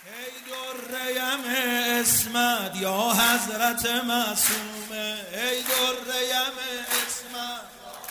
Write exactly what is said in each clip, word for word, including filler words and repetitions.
ای دریم اسمت یا حضرت معصومه، ای دریم اسمت،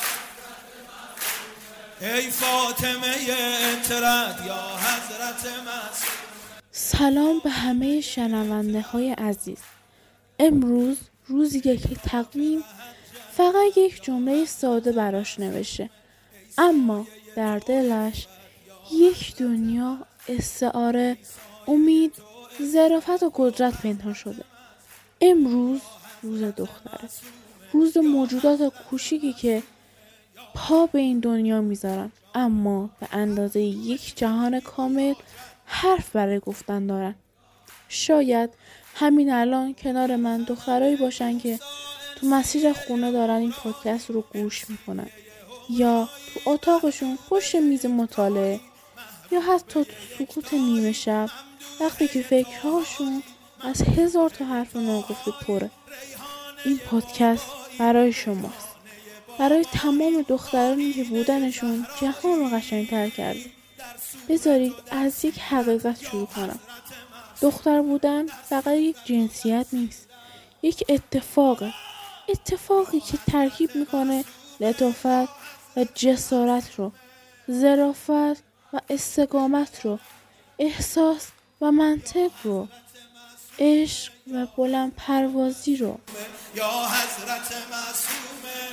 ای فاطمه اطرت یا حضرت معصومه. سلام به همه شنونده های عزیز. امروز روزیه که تقویم فقط یک جمله ساده براش نوشته، اما در دلش یک دنیا استعاره، امید، ظرافت و قدرت پنهان شده. امروز روز دختره، روز موجودات کوچیکی که پا به این دنیا میذارن اما به اندازه یک جهان کامل حرف برای گفتن دارن. شاید همین الان کنار من دخترایی باشن که تو مسیر خونه دارن این پادکست رو گوش میکنن، یا تو اتاقشون پشت میز مطالعه، یا حتی تو سکوت نیمه شب وقتی که فکرهاشون از هزار تا حرف ناگفته پره. این پادکست برای شماست، برای تمام دخترانی که بودنشون جهان رو قشنگ‌تر کرده. بذارید از یک حقیقت شروع کنم. دختر بودن فقط یک جنسیت نیست، یک اتفاقه. اتفاقی که ترکیب میکنه لطافت و جسارت رو، ظرافت و استقامت رو، احساس و منطق رو، عشق و بلند پروازی رو. یا حضرت معصومه،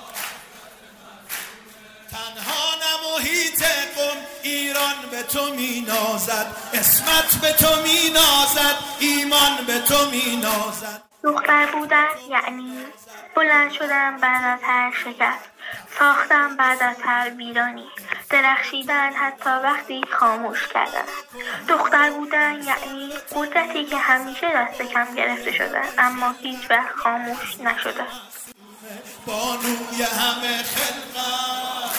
تنها نمحیط قم ایران به تو می نازد، اسمت به تو می نازد، ایمان به تو می نازد. دختر بودن یعنی بلند شدن بعد از هر شکست، ساختن بعد از هر ویرانی، درخشیدن حتی وقتی خاموش کردن. دختر بودن یعنی قدرتی که همیشه دست کم گرفته شده اما هیچ وقت خاموش نشده. بانوی همه خلقت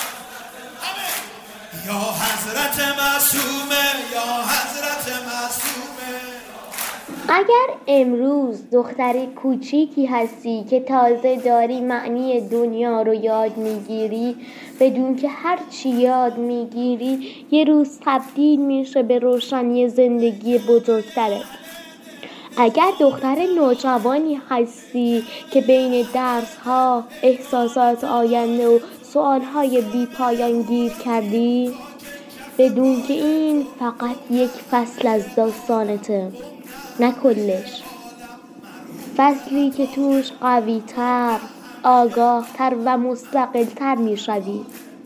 یا حضرت معصومه، یا حضرت معصومه. اگر امروز دختری کوچیکی هستی که تازه داری معنی دنیا رو یاد میگیری، بدون که هر چی یاد میگیری یه روز تبدیل میشه به روشنی زندگی بزرگتره. اگر دختر نوجوانی هستی که بین درس‌ها، احساسات آینده و سوال‌های بی پایان گیر کردی، بدون که این فقط یک فصل از داستانته، نه کلش. فصلی که توش قوی‌تر، آگاه‌تر و مستقل‌تر می‌شوی.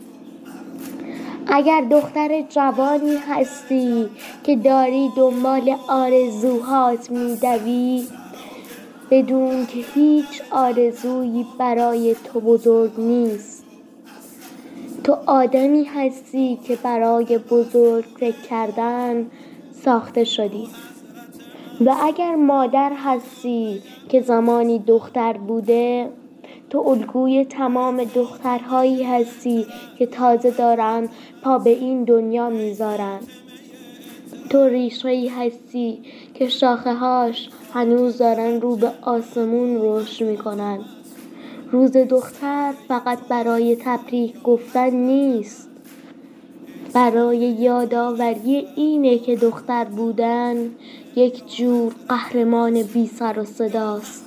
اگر دختر جوانی هستی که داری دنبال آرزوهات می‌دوی، بدون که هیچ آرزویی برای تو بزرگ نیست. تو آدمی هستی که برای بزرگ فکر کردن ساخته شدی. و اگر مادر هستی که زمانی دختر بوده، تو الگوی تمام دخترهایی هستی که تازه دارن پا به این دنیا میذارن. تو ریشه‌ای هستی که شاخه هاش هنوز دارن رو به آسمون رشد میکنن. روز دختر فقط برای تبریک گفتن نیست، برای یادآوری اینه که دختر بودن یک جور قهرمان بی سر و صداست.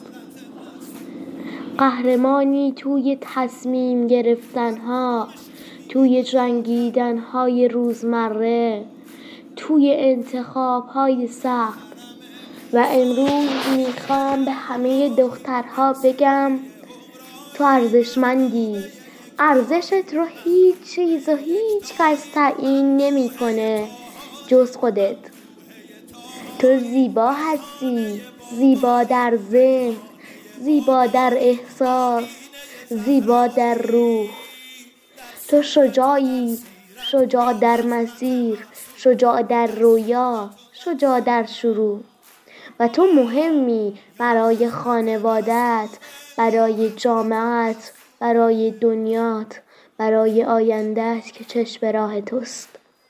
قهرمانی توی تصمیم گرفتنها، توی جنگیدنهای روزمره، توی انتخابهای سخت. و امروز میخوام به همه دخترها بگم تو ارزشمندی. ارزشت رو هیچ چیز و هیچ کس تعیین نمی کنه جز خودت. تو زیبا هستی، زیبا در ذهن، زیبا در احساس، زیبا در روح. تو شجاعی، شجاع در مسیر، شجاع در رویا، شجاع در شروع. و تو مهمی برای خانوادت، برای جامعت، برای دنیات، برای آیندهت که چشم راه توست.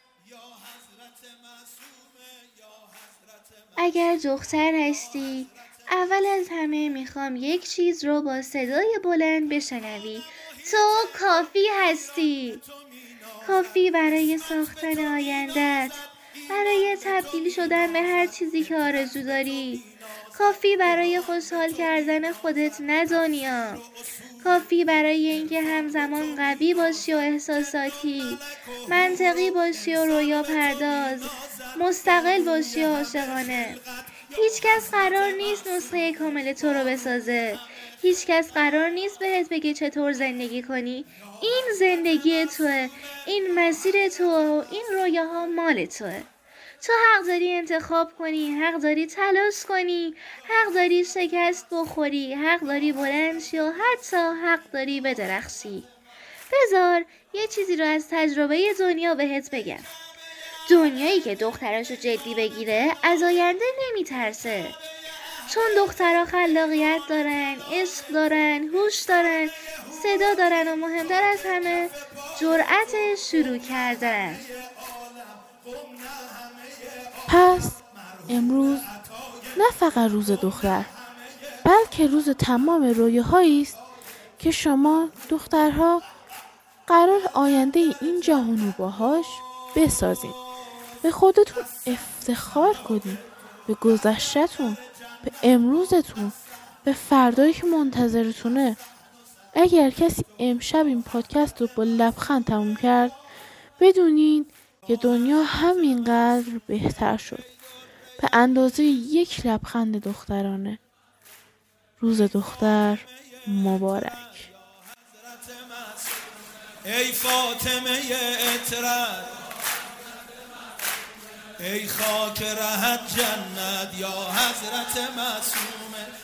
اگر دختر هستی، اول از همه میخوام یک چیز رو با صدای بلند بشنوی. تو کافی هستی. کافی برای ساختن آیندهت، برای تبدیل شدن به هر چیزی که آرزو داری. کافی برای خوشحال کردن خودت نه دنیا. کافی برای اینکه همزمان قوی باشی و احساساتی، منطقی باشی و رویا پرداز، مستقل باشی و عاشقانه. هیچ کس قرار نیست نسخه کامل تو رو بسازه. هیچ کس قرار نیست بهت بگه چطور زندگی کنی. این زندگی توه، این مسیر توه و این رویاها مال توه. تو حق داری انتخاب کنی، حق داری تلاش کنی، حق داری شکست بخوری، حق داری بلند شی و حتی حق داری بدرخشی. بذار یه چیزی رو از تجربه دنیا بهت بگم. دنیایی که دختراشو جدی بگیره از آینده نمیترسه، چون دخترها خلاقیت دارن، عشق دارن، هوش دارن، صدا دارن و مهمتر از همه جرأت شروع کردن. پس امروز نه فقط روز دختر، بلکه روز تمام رویاهایی است که شما دخترها قرار آینده این جهان رو باهاش بسازین. به خودتون افتخار کنین، به گذشته‌تون، به امروزتون، به فردایی که منتظرتونه. اگر کسی امشب این پادکست رو با لبخند تموم کرد، بدونین که دنیا همینقدر بهتر شد، به اندازه یک لبخند دخترانه. روز دختر مبارک. ای فاطمه اطرد، ای خاک رهت جنت، یا حضرت معصومه.